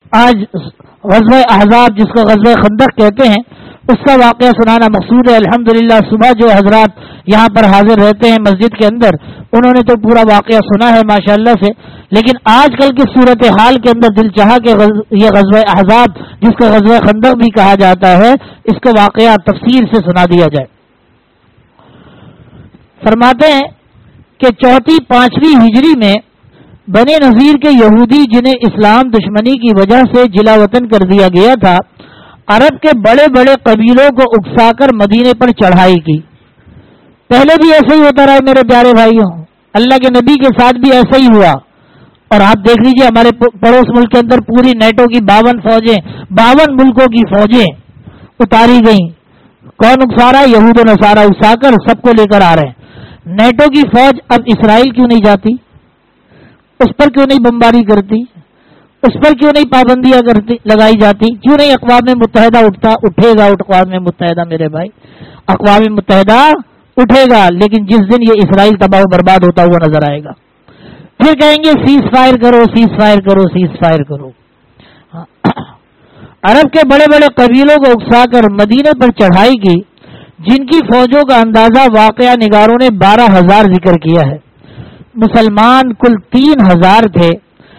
آج غزوہ احزاب جس کو غزوہ خندق کہتے ہیں اس کا واقعہ سنانا مقصود ہے۔ الحمدللہ صبح جو حضرات یہاں پر حاضر رہتے ہیں مسجد کے اندر انہوں نے تو پورا واقعہ سنا ہے ماشاءاللہ سے، لیکن آج کل کی صورتحال کے اندر دل چاہا کہ یہ غزوہ احزاب جس کو غزوہ خندق بھی کہا جاتا ہے اس کو واقعہ تفصیل سے سنا دیا جائے۔ فرماتے ہیں کہ 4-5ویں ہجری میں بنی نذیر کے یہودی جنہیں اسلام دشمنی کی وجہ سے جلا وطن کر دیا گیا تھا، عرب کے بڑے بڑے قبیلوں کو اکسا کر مدینے پر چڑھائی کی۔ پہلے بھی ایسا ہی ہوتا رہا میرے پیارے بھائیوں، اللہ کے نبی کے ساتھ بھی ایسا ہی ہوا، اور آپ دیکھ لیجئے ہمارے پڑوس ملک کے اندر پوری نیٹو کی 52 فوجیں 52 ملکوں کی فوجیں اتاری گئیں۔ کون اکسا رہا ہے؟ یہود و نصارہ اکسا کر سب کو لے کر آ رہے ہیں۔ نیٹو کی فوج اب اسرائیل کیوں نہیں جاتی؟ اس پر کیوں نہیں بمباری کرتی؟ اس پر کیوں نہیں پابندیاں لگائی جاتی؟ کیوں نہیں اقوام متحدہ اٹھے گا؟ اقوام متحدہ میرے بھائی، اقوام متحدہ اٹھے گا، لیکن جس دن یہ اسرائیل تباہ و برباد ہوتا ہوا نظر آئے گا پھر کہیں گے سیز فائر کرو، سیز فائر کرو، سیز فائر کرو۔ عرب کے بڑے بڑے قبیلوں کو اکسا کر مدینے پر چڑھائی کی، جن کی فوجوں کا اندازہ واقعہ نگاروں نے 12,000 ذکر کیا ہے۔ مسلمان کل 3,000 تھے،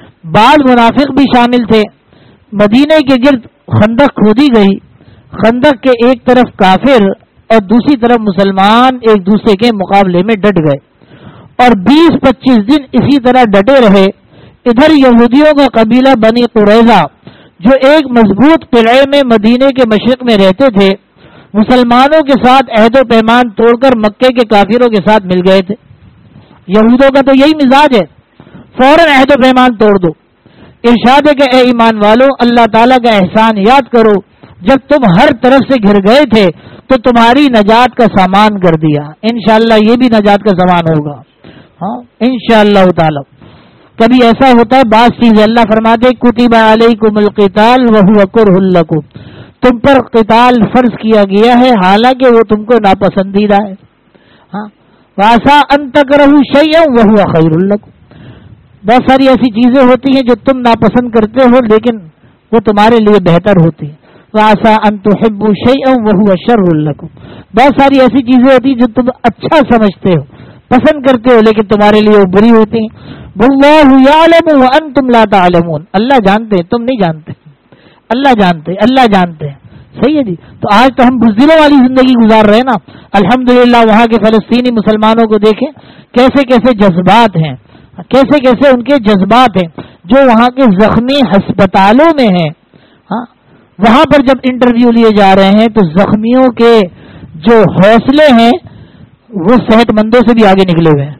بعض منافق بھی شامل تھے۔ مدینے کے گرد خندق کھودی گئی، خندق کے ایک طرف کافر اور دوسری طرف مسلمان ایک دوسرے کے مقابلے میں ڈٹ گئے اور 20-25 دن اسی طرح ڈٹے رہے۔ ادھر یہودیوں کا قبیلہ بنی قریظہ جو ایک مضبوط قلعے میں مدینے کے مشرق میں رہتے تھے، مسلمانوں کے ساتھ عہد و پیمان توڑ کر مکے کے کافروں کے ساتھ مل گئے تھے۔ یہودوں کا تو یہی مزاج ہے، فوراً عہد و پیمان توڑ دو۔ ارشاد ہے کہ اے ایمان والو، اللہ تعالیٰ کا احسان یاد کرو، جب تم ہر طرف سے گھر گئے تھے تو تمہاری نجات کا سامان کر دیا۔ انشاءاللہ یہ بھی نجات کا سامان ہوگا، ہاں انشاءاللہ تعالی۔ کبھی ایسا ہوتا ہے بعض چیزیں اللہ فرماتے کتب علیکم القتال وہو کرہ لکم، تم پر قتال فرض کیا گیا ہے حالانکہ وہ تم کو ناپسندیدہ ہے۔ ہاں وعسیٰ ان تکرہوا شیئا وہو خیر لکم، بہت ساری ایسی چیزیں ہوتی ہیں جو تم ناپسند کرتے ہو لیکن وہ تمہارے لیے بہتر ہوتی ہیں۔ وعسیٰ ان تحبوا شیئا وہو شر لکم، بہت ساری ایسی چیزیں ہوتی ہیں جو تم اچھا سمجھتے ہو پسند کرتے ہو لیکن تمہارے لیے وہ بری ہوتی ہیں۔ واللہ یعلم وانتم لا تعلمون، اللہ جانتے ہیں تم نہیں جانتے، اللہ جانتے اللہ جانتے ہیں۔ صحیح ہے جی۔ تو آج تو ہم بزدلوں والی زندگی گزار رہے ہیں نا، الحمدللہ وہاں کے فلسطینی مسلمانوں کو دیکھیں کیسے کیسے جذبات ہیں، کیسے کیسے ان کے جذبات ہیں، جو وہاں کے زخمی ہسپتالوں میں ہیں۔ ہاں وہاں پر جب انٹرویو لیے جا رہے ہیں تو زخمیوں کے جو حوصلے ہیں وہ صحت مندوں سے بھی آگے نکلے ہوئے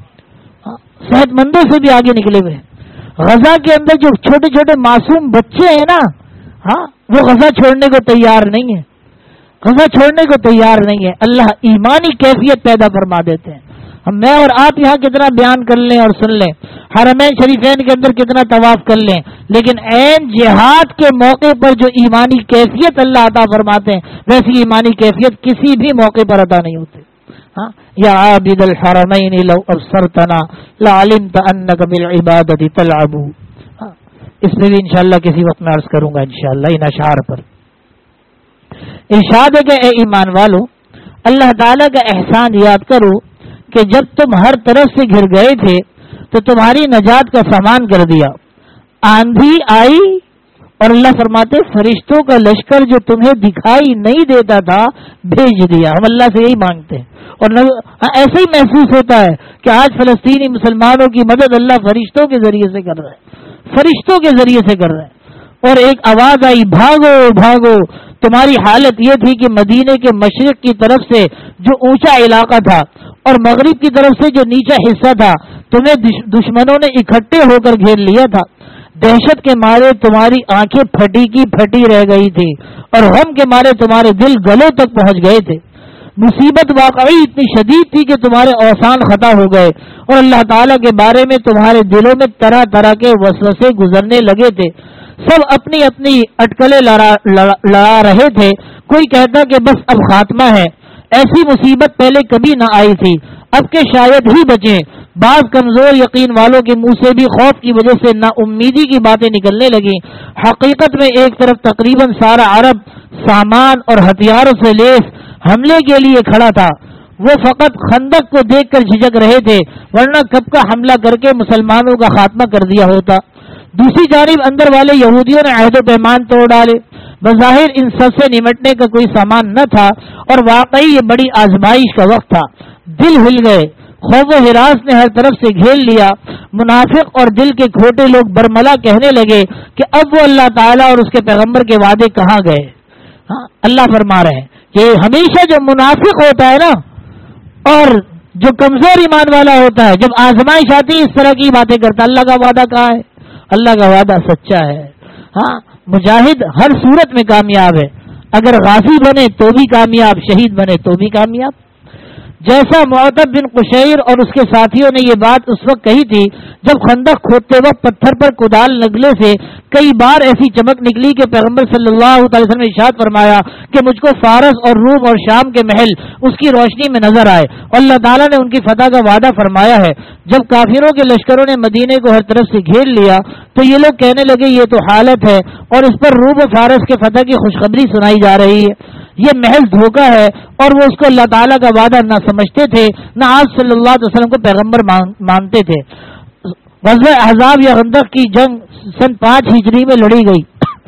ہیں، صحت مندوں سے بھی آگے نکلے ہوئے ہیں۔ غزہ کے اندر جو چھوٹے چھوٹے معصوم بچے ہیں نا، ہاں وہ غزہ چھوڑنے کو تیار نہیں ہے، غزہ چھوڑنے کو تیار نہیں ہے۔ اللہ ایمانی کیفیت پیدا فرما دیتے ہیں۔ میں اور آپ یہاں کتنا بیان کر لیں اور سن لیں، حرمین شریفین کے اندر کتنا طواف کر لیں، لیکن عین جہاد کے موقع پر جو ایمانی کیفیت اللہ عطا فرماتے ہیں ویسی ایمانی کیفیت کسی بھی موقع پر عطا نہیں ہوتی۔ ہاں یا عابد الحرمین لو ابصرتنا لعلمت انک بالعبادۃ تلعب، اس میں بھی انشاءاللہ کسی وقت میں عرض کروں گا انشاءاللہ ان اشعار پر۔ ارشاد ہے کہ اے ایمان والو، اللہ تعالیٰ کا احسان یاد کرو کہ جب تم ہر طرف سے گھر گئے تھے تو تمہاری نجات کا سامان کر دیا۔ آندھی آئی اور اللہ فرماتے فرشتوں کا لشکر جو تمہیں دکھائی نہیں دیتا تھا بھیج دیا۔ ہم اللہ سے یہی مانگتے ہیں اور ایسے ہی محسوس ہوتا ہے کہ آج فلسطینی مسلمانوں کی مدد اللہ فرشتوں کے ذریعے سے کر رہے ہیں، فرشتوں کے ذریعے سے کر رہے ہیں۔ اور ایک آواز آئی بھاگو بھاگو۔ تمہاری حالت یہ تھی کہ مدینے کے مشرق کی طرف سے جو اونچا علاقہ تھا اور مغرب کی طرف سے جو نیچا حصہ تھا تمہیں دشمنوں نے اکٹھے ہو کر گھیر لیا تھا۔ دہشت کے مارے تمہاری آنکھیں پھٹی کی پھٹی رہ گئی تھی اور غم کے مارے تمہارے دل گلوں تک پہنچ گئے تھے۔ مصیبت واقعی اتنی شدید تھی کہ تمہارے اوسان خطا ہو گئے اور اللہ تعالیٰ کے بارے میں تمہارے دلوں میں طرح طرح کے وسوسے گزرنے لگے تھے۔ سب اپنی اپنی اٹکلیں لڑا رہے تھے۔ کوئی کہتا کہ بس اب خاتمہ ہے، ایسی مصیبت پہلے کبھی نہ آئی تھی۔ اب کہ شاید ہی بچیں۔ بعض کمزور یقین والوں کے منہ سے بھی خوف کی وجہ سے نا امیدی کی باتیں نکلنے لگیں۔ حقیقت میں ایک طرف تقریباً سارا عرب سامان اور ہتھیاروں سے لیس حملے کے لیے کھڑا تھا، وہ فقط خندق کو دیکھ کر جھجک رہے تھے، ورنہ کب کا حملہ کر کے مسلمانوں کا خاتمہ کر دیا ہوتا۔ دوسری جانب اندر والے یہودیوں نے عہد و پیمان توڑ ڈالے۔ بظاہر ان سب سے نمٹنے کا کوئی سامان نہ تھا، اور واقعی یہ بڑی آزمائش کا وقت تھا۔ دل ہل گئے، خوف و ہراس نے ہر طرف سے گھیر لیا۔ منافق اور دل کے کھوٹے لوگ برملا کہنے لگے کہ اب وہ اللہ تعالیٰ اور اس کے پیغمبر کے وعدے کہاں گئے۔ ہاں، اللہ فرما رہے ہیں کہ ہمیشہ جو منافق ہوتا ہے نا اور جو کمزور ایمان والا ہوتا ہے، جب آزمائش آتی ہے اس طرح کی باتیں کرتا، اللہ کا وعدہ کہاں ہے؟ اللہ کا وعدہ سچا ہے۔ ہاں، مجاہد ہر صورت میں کامیاب ہے، اگر غازی بنے تو بھی کامیاب، شہید بنے تو بھی کامیاب۔ جیسا معتب بن قشیر اور اس کے ساتھیوں نے یہ بات اس وقت کہی تھی جب خندق کھودتے وقت پتھر پر کدال نگلے سے کئی بار ایسی چمک نکلی کہ پیغمبر صلی اللہ علیہ وسلم نے ارشاد فرمایا کہ مجھ کو فارس اور روم اور شام کے محل اس کی روشنی میں نظر آئے، اور اللہ تعالیٰ نے ان کی فتح کا وعدہ فرمایا ہے۔ جب کافروں کے لشکروں نے مدینے کو ہر طرف سے گھیر لیا تو یہ لوگ کہنے لگے یہ تو حالت ہے، اور اس پر روم و فارس کے فتح کی خوشخبری سنائی جا رہی ہے، یہ محض دھوکہ ہے، اور وہ اس کو اللہ تعالیٰ کا وعدہ نہ سمجھتے تھے، نہ آپ صلی اللہ علیہ وسلم کو پیغمبر مانتے تھے۔ غزوہ احزاب یا خندق کی جنگ سن 5 ہجری میں لڑی گئی۔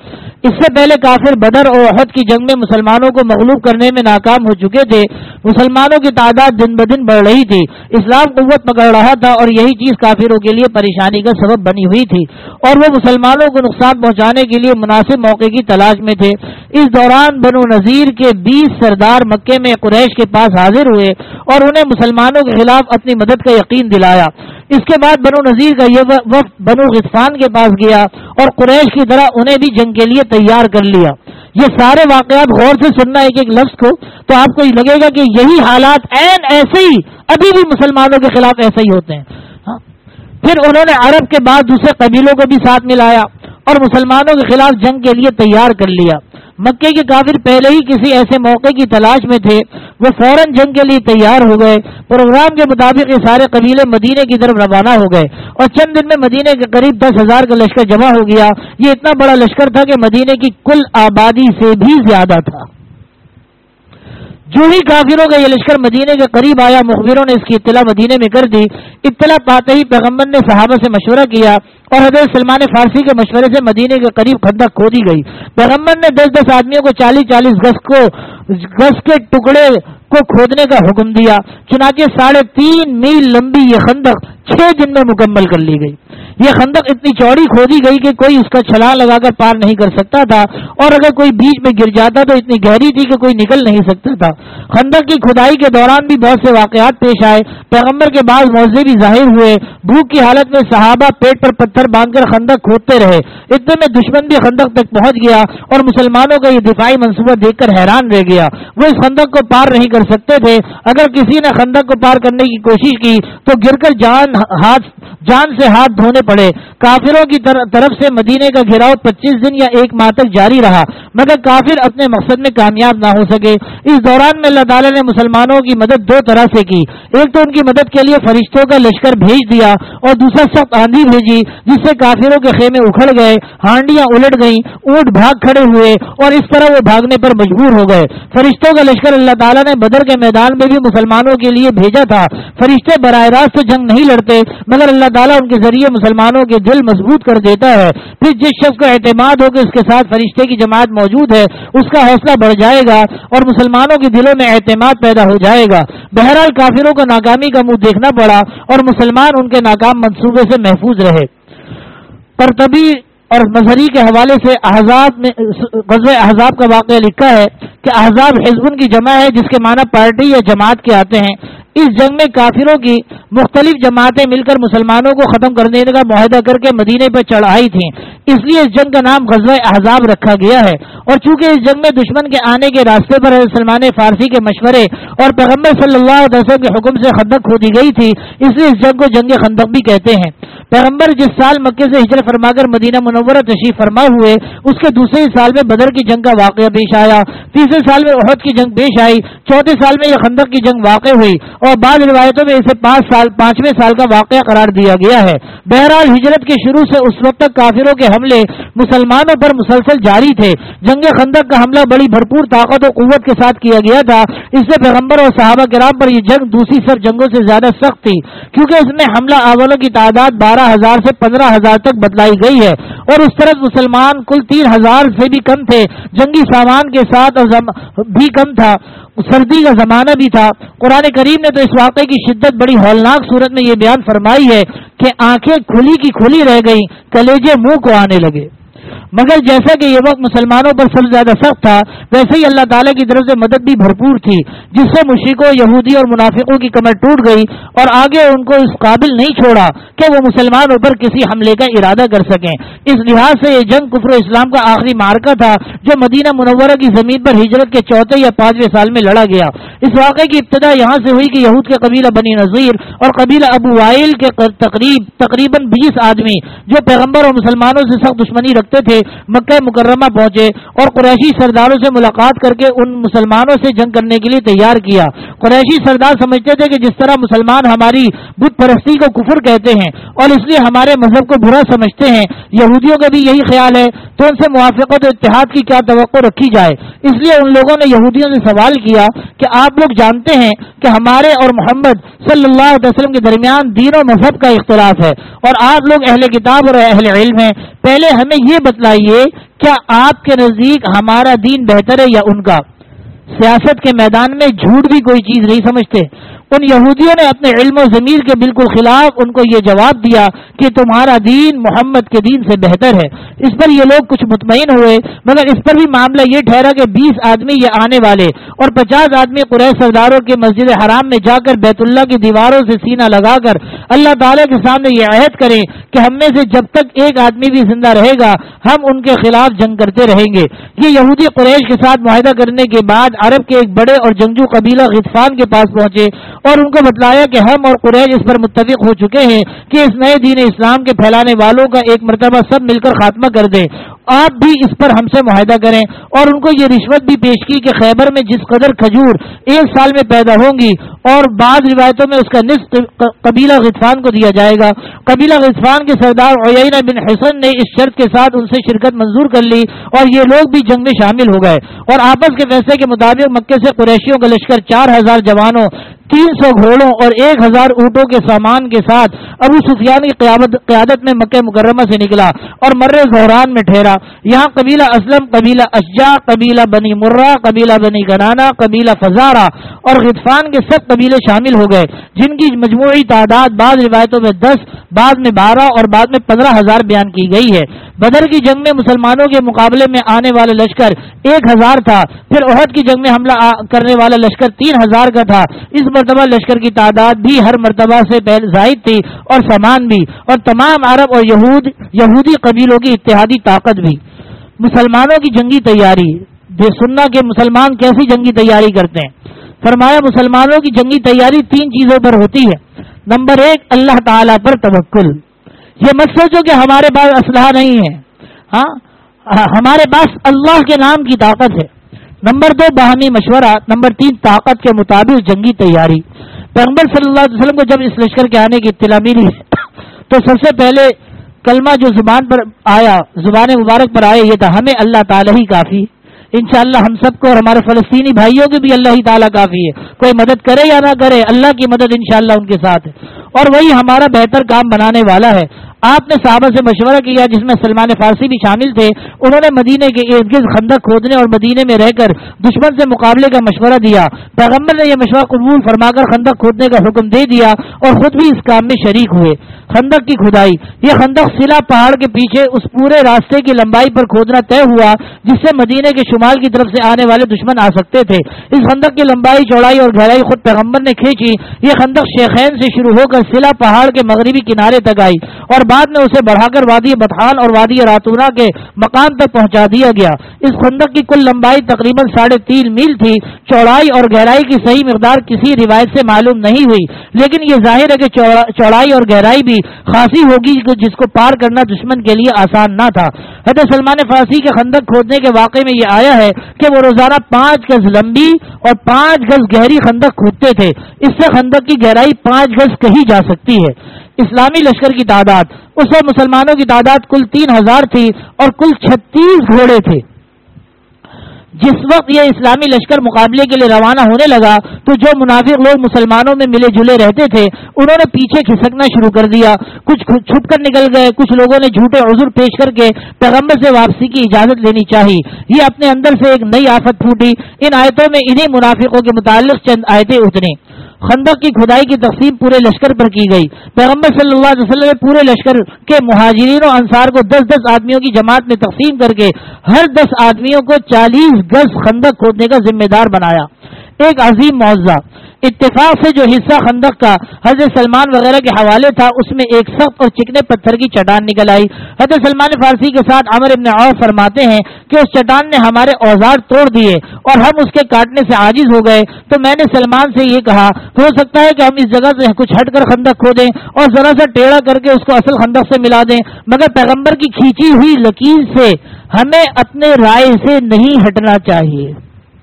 اس سے پہلے کافر بدر اور احد کی جنگ میں مسلمانوں کو مغلوب کرنے میں ناکام ہو چکے تھے۔ مسلمانوں کی تعداد دن بدن بڑھ رہی تھی، اسلام قوت پکڑ رہا تھا، اور یہی چیز کافروں کے لیے پریشانی کا سبب بنی ہوئی تھی، اور وہ مسلمانوں کو نقصان پہنچانے کے لیے مناسب موقع کی تلاش میں تھے۔ اس دوران بنو نذیر کے 20 سردار مکے میں قریش کے پاس حاضر ہوئے اور انہیں مسلمانوں کے خلاف اپنی مدد کا یقین دلایا۔ اس کے بعد بنو نذیر کا یہ وفد بنو غطفان کے پاس گیا اور قریش کی طرح انہیں بھی جنگ کے لیے تیار کر لیا۔ یہ سارے واقعات غور سے سننا ایک ایک لفظ کو تو آپ کو لگے گا کہ یہی حالات عین ایسے ہی ابھی بھی مسلمانوں کے خلاف ایسے ہی ہوتے ہیں۔ پھر انہوں نے عرب کے بعد دوسرے قبیلوں کو بھی ساتھ ملایا اور مسلمانوں کے خلاف جنگ کے لیے تیار کر لیا۔ مکے کے کافر پہلے ہی کسی ایسے موقع کی تلاش میں تھے، وہ فوراً جنگ کے لیے تیار ہو گئے۔ پروگرام کے مطابق یہ سارے قبیلے مدینے کی طرف روانہ ہو گئے اور چند دن میں مدینے کے قریب 10,000 کا لشکر جمع ہو گیا۔ یہ اتنا بڑا لشکر تھا کہ مدینے کی کل آبادی سے بھی زیادہ تھا۔ جو ہی کافروں کا یہ لشکر مدینے کے قریب آیا، مخبروں نے اس کی اطلاع مدینے میں کر دی۔ اطلاع پاتے ہی پیغمبر نے صحابہ سے مشورہ کیا اور حضرت سلمان فارسی کے مشورے سے مدینے کے قریب خندق کھودی گئی۔ پیغمبر نے 10-10 آدمیوں کو 40-40 گز کے ٹکڑے کو کھودنے کا حکم دیا۔ چنانچہ 3.5 میل لمبی یہ خندق 6 دن میں مکمل کر لی گئی۔ یہ خندق اتنی چوڑی کھودی گئی کہ کوئی اس کا چھلانگ لگا کر پار نہیں کر سکتا تھا، اور اگر کوئی بیچ میں گر جاتا تو اتنی گہری تھی کہ کوئی نکل نہیں سکتا تھا۔ خندق کی کھدائی کے دوران بھی بہت سے واقعات پیش آئے۔ پیغمبر کے بعض معجزے بھی ظاہر ہوئے۔ بھوک کی حالت میں صحابہ پیٹ پر پتھر باندھ کر خندق کھودتے رہے، اتنے میں دشمن بھی خندق تک پہنچ گیا اور مسلمانوں کا یہ دفاعی منصوبہ دیکھ کر حیران رہ گیا۔ وہ اس خندق کو پار نہیں کر سکتے تھے۔ اگر کسی نے خندق کو پار کرنے کی کوشش کی تو گر کر جان سے ہاتھ دھونے پڑے۔ کافروں کی طرف سے مدینے کا گھیراؤ 25 دن یا 1 ماہ تک جاری رہا، مگر کافر اپنے مقصد میں کامیاب نہ ہو سکے۔ اس دوران میں اللہ تعالیٰ نے مسلمانوں کی مدد 2 طرح سے کی۔ ایک تو ان کی مدد کے لیے فرشتوں کا لشکر بھیج دیا، اور دوسرا سخت آندھی بھیجی جس سے کافروں کے خیمے اکھڑ گئے، ہانڈیاں الٹ گئیں، اونٹ بھاگ کھڑے ہوئے، اور اس طرح وہ بھاگنے پر مجبور ہو گئے۔ فرشتوں کا لشکر اللہ تعالیٰ نے بدر کے میدان میں بھی مسلمانوں کے لیے بھیجا تھا۔ فرشتے براہ راست تو جنگ نہیں لڑتے، مگر اللہ تعالیٰ ان کے ذریعے مسلمانوں کے دل مضبوط کر دیتا ہے۔ پھر جس شخص کو اعتماد ہو کہ اس کے ساتھ فرشتے کی جماعت موجود ہے، اس کا حوصلہ بڑھ جائے گا اور مسلمانوں کے دلوں میں اعتماد پیدا ہو جائے گا۔ بہرحال کافروں کو ناکامی کا منہ دیکھنا پڑا اور مسلمان ان کے ناکام منصوبے سے محفوظ رہے۔ قرطبی اور مظہری کے حوالے سے غزوہ احزاب کا واقعہ لکھا ہے کہ احزاب حزب کی جمع ہے جس کے معنی پارٹی یا جماعت کے آتے ہیں۔ اس جنگ میں کافروں کی مختلف جماعتیں مل کر مسلمانوں کو ختم کرنے کا معاہدہ کر کے مدینے پر چڑھائی تھیں، اس لیے اس جنگ کا نام غزوہ احزاب رکھا گیا ہے۔ اور چونکہ اس جنگ میں دشمن کے آنے کے راستے پر حضرت سلمان فارسی کے مشورے اور پیغمبر صلی اللہ علیہ وسلم کے حکم سے خندق کھودی گئی تھی، اس لیے اس جنگ کو جنگ خندق بھی کہتے ہیں۔ پیغمبر جس سال مکے سے ہجرت فرما کر مدینہ منورہ تشریف فرما ہوئے، اس کے دوسرے سال میں بدر کی جنگ کا واقعہ پیش آیا، تیسرے سال میں احد کی جنگ پیش آئی، چوتھے سال میں یہ خندق کی جنگ واقع ہوئی، اور بعض روایتوں میں اسے 5ویں سال کا واقعہ قرار دیا گیا ہے۔ بہرحال ہجرت کے شروع سے اس وقت تک کافروں کے حملے مسلمانوں پر مسلسل جاری تھے۔ جنگ خندق کا حملہ بڑی بھرپور طاقت و قوت کے ساتھ کیا گیا تھا۔ اس سے پیغمبر اور صحابہ کرام پر یہ جنگ دوسری سر جنگوں سے زیادہ سخت تھی، کیونکہ اس میں حملہ آوروں کی تعداد 12,000 سے 15,000 تک بتلائی گئی ہے، اور اس طرف مسلمان کل 3,000 سے بھی کم تھے۔ جنگی سامان کے ساتھ بھی کم تھا، سردی کا زمانہ بھی تھا۔ قرآن کریم نے تو اس واقعے کی شدت بڑی ہولناک صورت میں یہ بیان فرمائی ہے کہ آنکھیں کھلی کی کھلی رہ گئیں، کلیجے منہ کو آنے لگے۔ مگر جیسا کہ یہ وقت مسلمانوں پر سب سے زیادہ سخت تھا، ویسے ہی اللہ تعالیٰ کی طرف سے مدد بھی بھرپور تھی، جس سے مشرکوں، یہودی اور منافقوں کی کمر ٹوٹ گئی اور آگے ان کو اس قابل نہیں چھوڑا کہ وہ مسلمانوں پر کسی حملے کا ارادہ کر سکیں۔ اس لحاظ سے یہ جنگ کفر و اسلام کا آخری معرکہ تھا جو مدینہ منورہ کی زمین پر ہجرت کے 4 یا 5ویں سال میں لڑا گیا۔ اس واقعے کی ابتدا یہاں سے ہوئی کہ یہود کے قبیلہ بنی نذیر اور قبیلہ ابو وائل کے تقریباً 20 آدمی جو پیغمبر اور مسلمانوں سے سخت دشمنی رکھتے تھے، مکہ مکرمہ پہنچے اور قریشی سرداروں سے ملاقات کر کے ان مسلمانوں سے جنگ کرنے کے لیے تیار کیا۔ قریشی سردار سمجھتے تھے کہ جس طرح مسلمان ہماری بت پرستی کو کفر کہتے ہیں اور اس لیے ہمارے مذہب کو برا سمجھتے ہیں، یہودیوں کا بھی یہی خیال ہے، تو ان سے موافقت و اتحاد کی کیا توقع رکھی جائے۔ اس لیے ان لوگوں نے یہودیوں سے سوال کیا کہ آپ لوگ جانتے ہیں کہ ہمارے اور محمد صلی اللہ علیہ وسلم کے درمیان دین و مذہب کا اختلاف ہے، اور آپ لوگ اہل کتاب اور اہل علم ہیں، پہلے ہمیں یہ بتلائیے کیا آپ کے نزدیک ہمارا دین بہتر ہے یا ان کا؟ سیاست کے میدان میں جھوٹ بھی کوئی چیز نہیں سمجھتے۔ ان یہودیوں نے اپنے علم و ضمیر کے بالکل خلاف ان کو یہ جواب دیا کہ تمہارا دین محمد کے دین سے بہتر ہے۔ اس پر یہ لوگ کچھ مطمئن ہوئے، مگر اس پر بھی معاملہ یہ ٹھہرا کہ 20 آدمی یہ آنے والے اور 50 آدمی قریش سرداروں کے مسجد حرام میں جا کر بیت اللہ کی دیواروں سے سینہ لگا کر اللہ تعالیٰ کے سامنے یہ عہد کریں کہ ہم میں سے جب تک ایک آدمی بھی زندہ رہے گا ہم ان کے خلاف جنگ کرتے رہیں گے۔ یہ یہودی قریش کے ساتھ معاہدہ کرنے کے بعد عرب کے ایک بڑے اور جنگجو قبیلہ غطفان کے پاس پہنچے اور ان کو بتلایا کہ ہم اور قریش اس پر متفق ہو چکے ہیں کہ اس نئے دین اسلام کے پھیلانے والوں کا ایک مرتبہ سب مل کر خاتمہ کر دیں، آپ بھی اس پر ہم سے معاہدہ کریں۔ اور ان کو یہ رشوت بھی پیش کی کہ خیبر میں جس قدر کھجور 1 سال میں پیدا ہوں گی اور بعض روایتوں میں اس کا نصف قبیلہ غطفان کو دیا جائے گا۔ قبیلہ غطفان کے سردار عیینہ بن حصن نے اس شرط کے ساتھ ان سے شرکت منظور کر لی اور یہ لوگ بھی جنگ میں شامل ہو گئے، اور آپس کے فیصلے کے مطابق مکے سے قریشیوں کا لشکر 4,000 جوانوں، 300 گھوڑوں اور 1,000 اونٹوں کے سامان کے ساتھ ابو سفیان کی قیادت میں مکہ مکرمہ سے نکلا اور مر زہران میں ٹھہرا۔ یہاں قبیلہ اسلم، قبیلہ اشجع، قبیلہ بنی مرہ، قبیلہ بنی کنانہ، قبیلہ فزارہ اور غطفان کے سب قبیلے شامل ہو گئے، جن کی مجموعی تعداد بعض روایتوں میں 10، بعض میں 12 اور بعض میں 15,000 بیان کی گئی ہے۔ بدر کی جنگ میں مسلمانوں کے مقابلے میں آنے والا لشکر 1,000 تھا، پھر احد کی جنگ میں حملہ کرنے والا لشکر 3,000 کا تھا۔ اس مرتبہ لشکر کی تعداد بھی ہر مرتبہ سے زائد تھی اور سامان بھی، اور تمام عرب اور یہودی قبیلوں کی اتحادی طاقت بھی۔ مسلمانوں کی جنگی تیاری، بے سننا کہ مسلمان کیسی جنگی تیاری کرتے ہیں۔ فرمایا مسلمانوں کی جنگی تیاری 3 چیزوں پر ہوتی ہے۔ نمبر 1 اللہ تعالیٰ پر توکل۔ یہ مت سوچو کہ ہمارے پاس اسلحہ نہیں ہے، ہمارے پاس اللہ کے نام کی طاقت ہے۔ نمبر 2 باہمی مشورہ۔ نمبر 3 طاقت کے مطابق جنگی تیاری۔ پیغمبر صلی اللہ علیہ وسلم کو جب اس لشکر کے آنے کی اطلاع ملی تو سب سے پہلے کلمہ جو زبان پر آیا، زبان مبارک پر آیا، یہ تھا ہمیں اللہ تعالیٰ ہی کافی۔ انشاءاللہ ہم سب کو اور ہمارے فلسطینی بھائیوں کو بھی اللہ ہی تعالیٰ کافی ہے، کوئی مدد کرے یا نہ کرے اللہ کی مدد انشاءاللہ ان کے ساتھ ہے، اور وہی ہمارا بہتر کام بنانے والا ہے۔ آپ نے صحابہ سے مشورہ کیا جس میں سلمان فارسی بھی شامل تھے، انہوں نے مدینے کے ارد گرد خندق کھودنے اور مدینے میں رہ کر دشمن سے مقابلے کا مشورہ دیا۔ پیغمبر نے یہ مشورہ قبول فرما کر خندق کھودنے کا حکم دے دیا اور خود بھی اس کام میں شریک ہوئے۔ خندق کی کھدائی، یہ خندق سلا پہاڑ کے پیچھے اس پورے راستے کی لمبائی پر کھودنا طے ہوا جس سے مدینے کے شمال کی طرف سے آنے والے دشمن آ سکتے تھے۔ اس خندق کی لمبائی، چوڑائی اور گہرائی خود پیغمبر نے کھینچی۔ یہ خندق شیخین سے شروع ہو کر سلا پہاڑ کے مغربی کنارے تک آئی اور بعد میں اسے بڑھا کر وادی بطحان اور وادی راتونا کے مقام تک پہنچا دیا گیا۔ اس خندق کی کل لمبائی تقریباً 3.5 میل تھی۔ چوڑائی اور گہرائی کی صحیح مقدار کسی روایت سے معلوم نہیں ہوئی، لیکن یہ ظاہر ہے کہ چوڑائی اور گہرائی بھی خاصی ہوگی جس کو پار کرنا دشمن کے لیے آسان نہ تھا۔ حضرت سلمان فارسی کے خندق کھودنے کے واقعے میں یہ آیا ہے کہ وہ روزانہ 5 گز لمبی اور 5 گز گہری خندق کھودتے تھے۔ اس سے خندق کی گہرائی 5 گز کہی جا سکتی ہے۔ اسلامی لشکر کی تعداد، اس وقت مسلمانوں کی تعداد کل 3000 تھی اور کل 36 گھوڑے تھے۔ جس وقت یہ اسلامی لشکر مقابلے کے لیے روانہ ہونے لگا تو جو منافق لوگ مسلمانوں میں ملے جلے رہتے تھے انہوں نے پیچھے کھسکنا شروع کر دیا، کچھ چھپ کر نکل گئے، کچھ لوگوں نے جھوٹے عذر پیش کر کے پیغمبر سے واپسی کی اجازت لینی چاہی۔ یہ اپنے اندر سے ایک نئی آفت پھوٹی۔ ان آیتوں میں انہی منافقوں کے متعلق چند آیتیں اتری۔ خندق کی کھدائی کی تقسیم پورے لشکر پر کی گئی۔ پیغمبر صلی اللہ علیہ وسلم نے پورے لشکر کے مہاجرین و انصار کو 10-10 آدمیوں کی جماعت میں تقسیم کر کے ہر 10 آدمیوں کو 40 گز خندق کھودنے کا ذمہ دار بنایا۔ ایک عظیم معاوضہ اتفاق سے جو حصہ خندق کا حضرت سلمان وغیرہ کے حوالے تھا اس میں ایک سخت اور چکنے پتھر کی چٹان نکل آئی۔ حضرت سلمان فارسی کے ساتھ عمرو بن عوف فرماتے ہیں کہ اس چٹان نے ہمارے اوزار توڑ دیے اور ہم اس کے کاٹنے سے عاجز ہو گئے، تو میں نے سلمان سے یہ کہا ہو سکتا ہے کہ ہم اس جگہ سے کچھ ہٹ کر خندق کھودیں اور ذرا سا ٹیڑھا کر کے اس کو اصل خندق سے ملا دیں، مگر پیغمبر کی کھینچی ہوئی لکیر سے ہمیں اپنے رائے سے نہیں ہٹنا چاہیے۔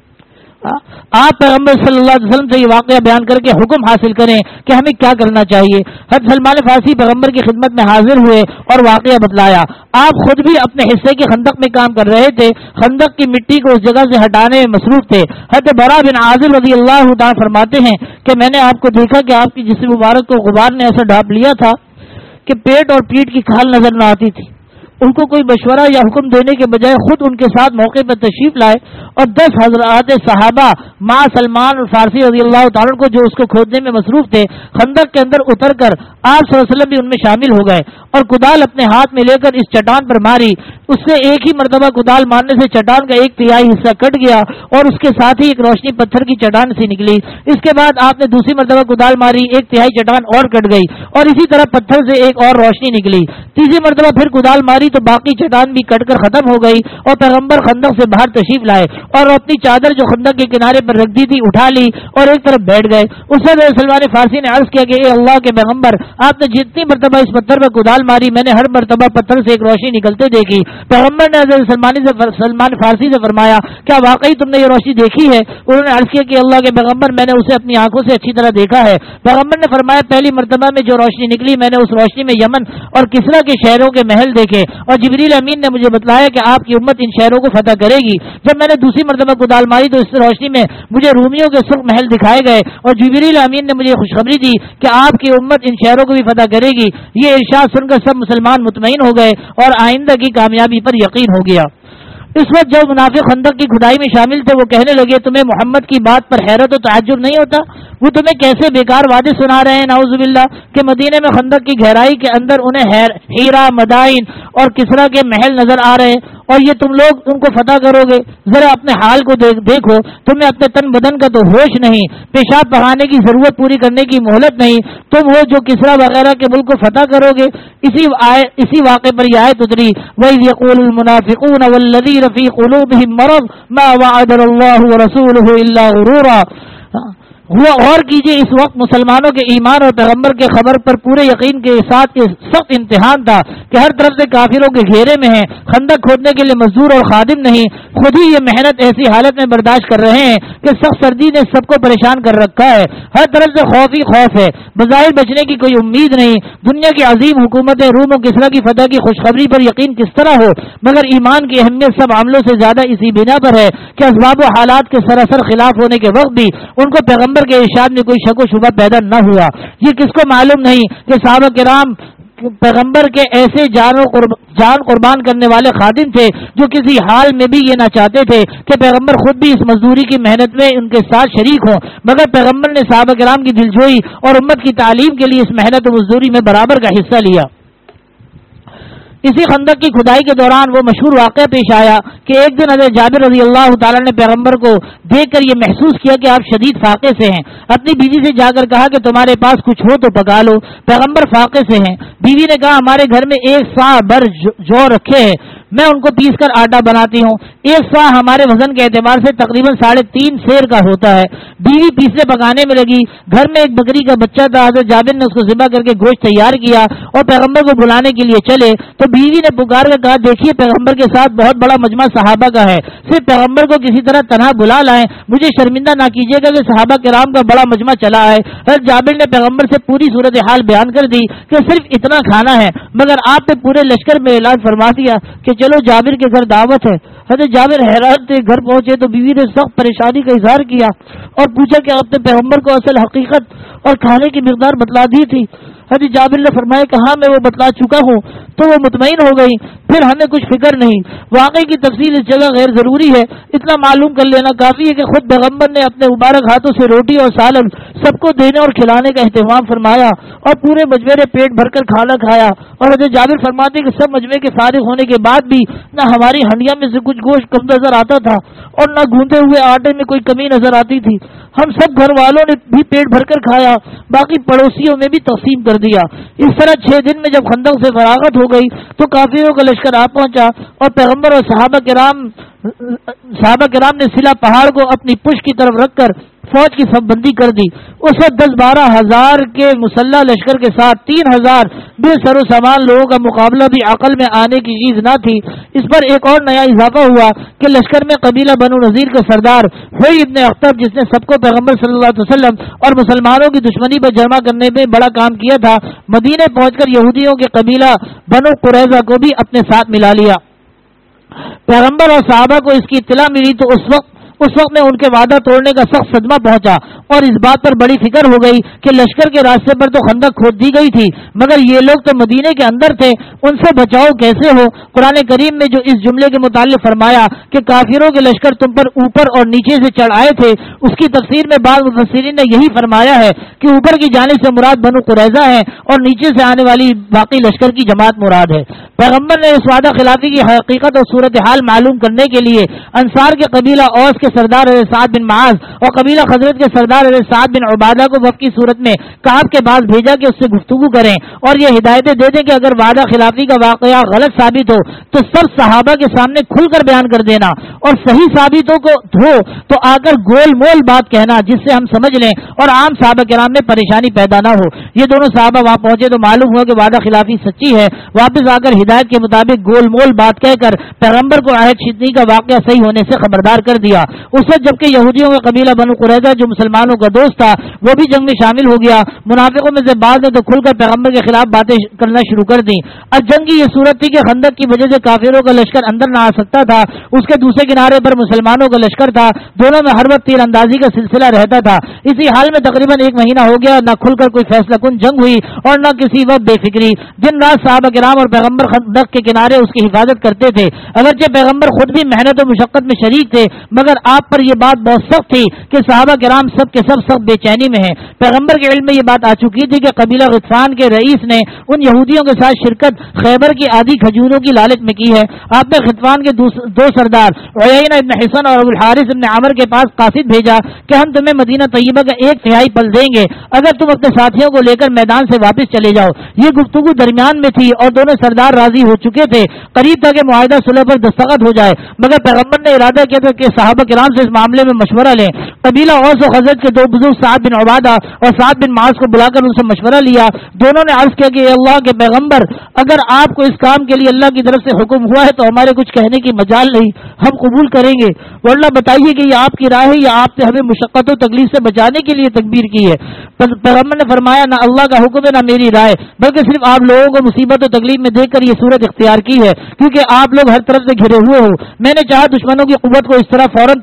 آپ پیغمبر صلی اللہ علیہ وسلم سے یہ واقعہ بیان کر کے حکم حاصل کریں کہ ہمیں کیا کرنا چاہیے۔ حضرت سلمان فارسی پیغمبر کی خدمت میں حاضر ہوئے اور واقعہ بتلایا۔ آپ خود بھی اپنے حصے کی خندق میں کام کر رہے تھے، خندق کی مٹی کو اس جگہ سے ہٹانے میں مصروف تھے۔ حضرت برا بن عازب رضی اللہ تعالیٰ فرماتے ہیں کہ میں نے آپ کو دیکھا کہ آپ کی جسم مبارک کو غبار نے ایسا ڈھانپ لیا تھا کہ پیٹ اور پیٹھ کی کھال نظر نہ آتی تھی۔ ان کو کوئی مشورہ یا حکم دینے کے بجائے خود ان کے ساتھ موقع پر تشریف لائے اور 10 حضرات صحابہ مع سلمان فارسی رضی اللہ تعالیٰ کو جو اس کو کھودنے میں مصروف تھے خندق کے اندر اتر کر آپ صلی اللہ علیہ وسلم بھی ان میں شامل ہو گئے اور کدال اپنے ہاتھ میں لے کر اس چٹان پر ماری۔ اس سے ایک ہی مرتبہ کدال مارنے سے چٹان کا 1/3 حصہ کٹ گیا اور اس کے ساتھ ہی ایک روشنی پتھر کی چٹان سی نکلی۔ اس کے بعد آپ نے دوسری مرتبہ کدال ماری، 1/3 چٹان اور کٹ گئی اور اسی طرح پتھر سے ایک اور روشنی نکلی۔ تیسری مرتبہ پھر کدال ماری تو باقی چٹان بھی کٹ کر ختم ہو گئی اور پیغمبر خندق سے باہر تشریف لائے اور اپنی چادر جو خندق کے کنارے پر رکھ دی تھی اٹھا لی اور ایک طرف بیٹھ گئے۔ اس سے سلمان فارسی نے عرض کیا کہ اے اللہ کے پیغمبر، آپ نے جتنی مرتبہ اس پتھر پر کدال ماری میں نے ہر مرتبہ پتھر سے ایک روشنی نکلتے دیکھی۔ پیغمبر نے حضرت سلمان فارسی سے فرمایا کیا واقعی تم نے یہ روشنی دیکھی ہے؟ انہوں نے عرض کیا کہ اللہ کے پیغمبر میں نے اسے اپنی آنکھوں سے اچھی طرح دیکھا ہے۔ پیغمبر نے فرمایا پہلی مرتبہ میں جو روشنی نکلی میں نے اس روشنی میں یمن اور کسرا کے شہروں کے محل دیکھے اور جبریل امین نے مجھے بتلایا کہ آپ کی امت ان شہروں کو فتح کرے گی۔ جب میں نے دوسری مرتبہ کدال ماری تو اس روشنی میں مجھے رومیوں کے سرخ محل دکھائے گئے اور جبریل امین نے مجھے خوشخبری دی کہ آپ کی امت ان شہروں کو بھی فتح کرے گی۔ یہ ارشاد سن کر سب مسلمان مطمئن ہو گئے اور آئندہ کی کامیابی پر یقین ہو گیا۔ اس وقت جو منافق خندق کی کھدائی میں شامل تھے وہ کہنے لگے تمہیں محمد کی بات پر حیرت و تعجب نہیں ہوتا؟ وہ تمہیں کیسے بیکار وعدے سنا رہے ہیں نعوذ باللہ کہ مدینے میں خندق کی گہرائی کے اندر انہیں ہیرا، مدائن اور کسرا کے محل نظر آ رہے ہیں اور یہ تم لوگ ان کو فتح کرو گے۔ ذرا اپنے حال کو دیکھو، تمہیں اپنے تن بدن کا تو ہوش نہیں، پیشاب بہانے کی ضرورت پوری کرنے کی مہلت نہیں، تم ہو جو کسرا وغیرہ کے ملک کو فتح کرو گے۔ اسی واقعے پر یہ آیت اتری وَإِذْ يَقُولُ الْمُنَافِقُونَ وَالَّذِينَ فِي قُلُوبِهِم مَّرَضٌ مَّا وَعَدَنَا اللَّهُ وَرَسُولُهُ إِلَّا غُرُورًا۔ ہوا غور کیجئے اس وقت مسلمانوں کے ایمان اور پیغمبر کے خبر پر پورے یقین کے ساتھ سخت امتحان تھا کہ ہر طرف سے کافروں کے گھیرے میں ہیں، خندق کھودنے کے لیے مزدور اور خادم نہیں، خود ہی یہ محنت ایسی حالت میں برداشت کر رہے ہیں کہ سخت سردی نے سب کو پریشان کر رکھا ہے، ہر طرف سے خوف ہی خوف ہے، بظاہر بچنے کی کوئی امید نہیں۔ دنیا کی عظیم حکومت روم و کسرا کی فتح کی خوشخبری پر یقین کس طرح ہو، مگر ایمان کی اہمیت سب عملوں سے زیادہ اسی بنا پر ہے کہ اسباب و حالات کے سراسر خلاف ہونے کے وقت بھی ان کو پیغمبر کے ارشاد میں کوئی شک و شبہ پیدا نہ ہوا۔ یہ کس کو معلوم نہیں کہ صحابہ کرام پیغمبر کے ایسے جان قربان کرنے والے خادم تھے جو کسی حال میں بھی یہ نہ چاہتے تھے کہ پیغمبر خود بھی اس مزدوری کی محنت میں ان کے ساتھ شریک ہوں، مگر پیغمبر نے صحابہ کرام کی دلجوئی اور امت کی تعلیم کے لیے اس محنت و مزدوری میں برابر کا حصہ لیا۔ اسی خندق کی کھدائی کے دوران وہ مشہور واقعہ پیش آیا کہ ایک دن حضرت جابر رضی اللہ تعالیٰ نے پیغمبر کو دیکھ کر یہ محسوس کیا کہ آپ شدید فاقے سے ہیں. اپنی بیوی سے جا کر کہا کہ تمہارے پاس کچھ ہو تو پکا لو. پیغمبر فاقے سے ہیں. بیوی نے کہا ہمارے گھر میں 1 صاع بھر جو رکھے ہیں, میں ان کو پیس کر آٹا بناتی ہوں. 1 صاع ہمارے وزن کے اعتبار سے تقریباً 3.5 سیر کا ہوتا ہے. بیوی پیسنے پکانے میں لگی. گھر میں ایک بکری کا بچہ تھا. حضرت جابر نے اس کو ذبح کر کے گوشت تیار کیا اور پیغمبر کو بلانے کے لیے چلے تو بیوی نے پکار کر کہا دیکھیے پیغمبر کے ساتھ بہت بڑا مجمع صحابہ کا ہے, صرف پیغمبر کو کسی طرح تنہا بلا لائیں, مجھے شرمندہ نہ کیجیے گا کہ صحابہ کرام کا بڑا مجمع چلا ہے. حضرت جابر نے پیغمبر سے پوری صورتحال بیان کر دی کہ صرف اتنا کھانا ہے, مگر آپ نے پورے لشکر میں اعلان فرما دیا کہ چلو جابر کے گھر دعوت ہے. حضرت جابر حیران تھے. گھر پہنچے تو بیوی نے سخت پریشانی کا اظہار کیا اور پوچھا کہ آپ نے پیغمبر کو اصل حقیقت اور کھانے کی مقدار بتلا دی تھی. حضرت جابر نے فرمایا کہ ہاں میں وہ بتلا چکا ہوں. تو وہ مطمئن ہو گئی. پھر ہمیں کچھ فکر نہیں. واقعی کی تفصیل اس جگہ غیر ضروری ہے, اتنا معلوم کر لینا کافی ہے کہ خود پیغمبر نے اپنے مبارک ہاتھوں سے روٹی اور سالن سب کو دینے اور کھلانے کا اہتمام فرمایا اور پورے مجمع نے پیٹ بھر کر کھانا کھایا. اور حضرت جابر فرماتے کہ سب مجمع کے فارغ ہونے کے بعد بھی نہ ہماری ہنڈیا میں سے کچھ گوشت کم نظر آتا تھا اور نہ گوندے ہوئے آٹے میں کوئی کمی نظر آتی تھی. ہم سب گھر والوں نے بھی پیٹ بھر کر کھایا, باقی پڑوسیوں میں بھی تقسیم کر دیا. اس طرح 6 دن میں جب خندق سے فراغت ہو گئی تو کافروں کا لشکر آ پہنچا اور پیغمبر اور صحابہ کرام نے سلا پہاڑ کو اپنی پشت کی طرف رکھ کر فوج کی صف بندی کر دی. اس وقت 10-12 ہزار کے مسلح لشکر کے ساتھ 3,000 بے سر و سامان لوگوں کا مقابلہ بھی عقل میں آنے کی چیز نہ تھی. اس پر ایک اور نیا اضافہ ہوا کہ لشکر میں قبیلہ بنو نذیر کا سردار ہوئی ابن اختر, جس نے سب کو پیغمبر صلی اللہ علیہ وسلم اور مسلمانوں کی دشمنی پر جمع کرنے میں بڑا کام کیا تھا, مدینے پہنچ کر یہودیوں کے قبیلہ بنو قریظہ کو بھی اپنے ساتھ ملا لیا. پیغمبر اور صحابہ کو اس کی اطلاع ملی تو اس وقت میں ان کے وعدہ توڑنے کا سخت صدمہ پہنچا اور اس بات پر بڑی فکر ہو گئی کہ لشکر کے راستے پر تو خندق کھود دی گئی تھی, مگر یہ لوگ تو مدینے کے اندر تھے, ان سے بچاؤ کیسے ہو. قرآن کریم میں جو اس جملے کے متعلق فرمایا کہ کافروں کے لشکر تم پر اوپر اور نیچے سے چڑھ آئے تھے, اس کی تفسیر میں بعض مفسرین نے یہی فرمایا ہے کہ اوپر کی جانب سے مراد بنو قریظہ ہے اور نیچے سے آنے والی باقی لشکر کی جماعت مراد ہے. پیغمبر نے اس وعدہ خلافی کی حقیقت اور صورتحال معلوم کرنے کے لیے انصار کے قبیلہ اوس کے سردار حضرت سعد بن معاذ اور قبیلہ خزرج کے سردار حضرت سعد بن عبادہ کو وفد کی صورت میں کعب کے پاس بھیجا کہ اس سے گفتگو کریں اور یہ ہدایتیں دے دیں کہ اگر وعدہ خلافی کا واقعہ غلط ثابت ہو تو سب صحابہ کے سامنے کھل کر بیان کر دینا, اور صحیح ثابت ہو تو آ کر گول مول بات کہنا جس سے ہم سمجھ لیں اور عام صحابہ کرام میں پریشانی پیدا نہ ہو. یہ دونوں صحابہ وہاں پہنچے تو معلوم ہوا کہ وعدہ خلافی سچی ہے. واپس آ کر ہدایت کے مطابق گول مول بات کہہ کر پیغمبر کو عہد شکنی کا واقعہ صحیح ہونے سے خبردار کر دیا. اس وقت جبکہ یہودیوں کا قبیلہ بنو قریظہ جو مسلمانوں کا دوست تھا وہ بھی جنگ میں شامل ہو گیا. منافقوں میں سے بعض نے تو کھل کر پیغمبر کے خلاف باتیں کرنا شروع کر دی. اب جنگ کی یہ صورت تھی کہ خندق کی وجہ سے کافروں کا لشکر اندر نہ آ سکتا تھا, اس کے دوسرے کنارے پر مسلمانوں کا لشکر تھا. دونوں میں ہر وقت تیر اندازی کا سلسلہ رہتا تھا. اسی حال میں تقریباً 1 مہینہ ہو گیا, نہ کھل کر کوئی فیصلہ کن جنگ ہوئی اور نہ کسی وقت بے فکری. دن رات صحابہ کرام اور پیغمبر خندق کے کنارے اس کی حفاظت کرتے تھے. اگرچہ پیغمبر خود بھی محنت و مشقت میں شریک تھے, مگر آپ پر یہ بات بہت سخت تھی کہ صحابہ کرام سب کے سب سخت بے چینی میں ہیں. پیغمبر کے علم میں یہ بات آ چکی تھی کہ قبیلہ غطفان کے رئیس نے ان یہودیوں کے ساتھ شرکت خیبر کی آدھی کھجوروں کی لالچ میں کی ہے. آپ نے غطفان کے دو سردار عیینہ ابن حصن اور ابو الحارث ابن عامر کے پاس قاصد بھیجا کہ ہم تمہیں مدینہ طیبہ کا 1/3 پل دیں گے اگر تم اپنے ساتھیوں کو لے کر میدان سے واپس چلے جاؤ. یہ گفتگو درمیان میں تھی اور دونوں سردار راضی ہو چکے تھے. قریب تھا کہ معاہدہ صلح پر دستخط ہو جائے, مگر پیغمبر نے ارادہ کیا تھا کہ صحابہ کرام سے اس معاملے میں مشورہ لیں. قبیلہ اوس و خزرج کے 2 بزرگ سعد بن عبادہ اور سعد بن معاذ کو بلا کر ان سے مشورہ لیا. دونوں نے عرض کیا کہ اللہ کے پیغمبر, اگر آپ کو اس کام کے لیے اللہ کی طرف سے حکم ہوا ہے تو ہمارے کچھ کہنے کی مجال نہیں, ہم قبول کریں گے, ورنہ بتائیے کہ یہ آپ کی رائے ہے یا آپ نے ہمیں مشقت و تکلیف سے بچانے کے لیے تکبیر کی ہے. پیغمبر نے فرمایا نہ اللہ کا حکم ہے نہ میری رائے, بلکہ صرف آپ لوگوں کو مصیبت و تکلیف میں دیکھ کر یہ صورت اختیار کی ہے کیونکہ آپ لوگ ہر طرف سے گھرے ہوئے ہو. میں نے چاہا دشمنوں کی قوت کو اس طرح فوراً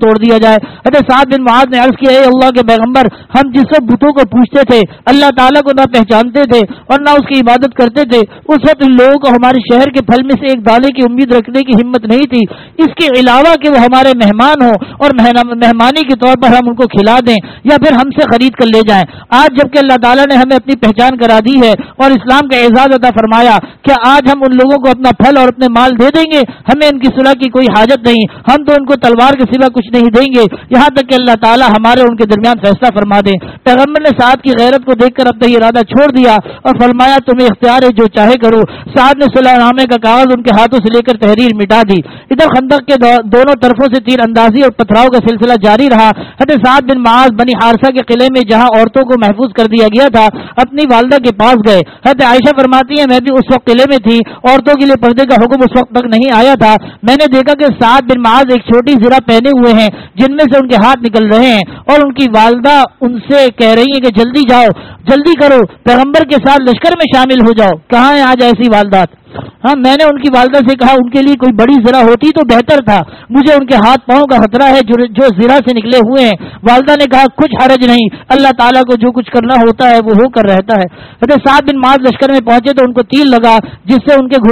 توڑ دیا جائے۔ حضرت سعد بن معاذ نے عرض کیا، اے اللہ کے پیغمبر، ہم جس وقت بتوں کو پوچھتے تھے، اللہ تعالیٰ کو نہ پہچانتے تھے اور نہ اس کی عبادت کرتے تھے، اس وقت ان لوگوں کو ہمارے شہر کے پھل میں سے ایک دانے کی امید رکھنے کی ہمت نہیں تھی، اس کے علاوہ کہ وہ ہمارے مہمان ہوں اور مہمانی کے طور پر ہم ان کو کھلا دیں یا پھر ہم سے خرید کر لے جائیں۔ آج جبکہ اللہ تعالیٰ نے ہمیں اپنی پہچان کرا دی ہے اور اسلام کا اعزاز عطا فرمایا، کیا آج ہم ان لوگوں کو اپنا پھل اور اپنے مال دے دیں گے؟ ہمیں ان کی صلح کی کوئی حاجت نہیں، ہم تو ان کو تلوار کے سوا کچھ نہیں دیں گے یہاں تک کہ اللہ تعالیٰ ہمارے ان کے درمیان فیصلہ فرما دیں۔ پیغمبر نے سعد کی غیرت کو دیکھ کر اپنا یہ ارادہ چھوڑ دیا اور فرمایا، تمہیں اختیار ہے، جو چاہے کرو۔ سعد نے صلح نامے کا کاغذ ان کے ہاتھوں سے لے کر تحریر مٹا دی۔ ادھر خندق کے دونوں طرفوں سے تیر اندازی اور پتھراؤ کا سلسلہ جاری رہا۔ حضرت سعد بن معاذ بنی حارثہ کے قلعے میں جہاں عورتوں کو محفوظ کر دیا گیا تھا اپنی والدہ کے پاس گئے۔ حضرت عائشہ فرماتی ہیں، میں بھی اس وقت قلعے میں تھی، عورتوں کے لیے پردے کا حکم اس وقت تک نہیں آیا تھا۔ میں نے دیکھا کہ سعد بن معاذ ایک چھوٹی زرہ پہنے ہوئے ہیں جن میں سے ان کے ہاتھ نکل رہے ہیں اور ان کی والدہ ان سے کہہ رہی ہے کہ جلدی جاؤ، جلدی کرو، پیغمبر کے ساتھ لشکر میں شامل ہو جاؤ۔ کہاں ہیں آج ایسی والدات؟ ہاں، میں نے ان کی والدہ سے کہا ان کے لیے کوئی بڑی زرہ ہوتی تو بہتر تھا، مجھے ان کے ہاتھ پاؤں کا خطرہ ہے جو زرہ سے نکلے ہوئے ہیں۔ والدہ نے کہا کچھ حرج نہیں، اللہ تعالیٰ کو جو کچھ کرنا ہوتا ہے وہ ہو کر رہتا ہے۔ حضرت سعد بن معاذ لشکر میں پہنچے تو ان کو تیر لگا جس سے ان کے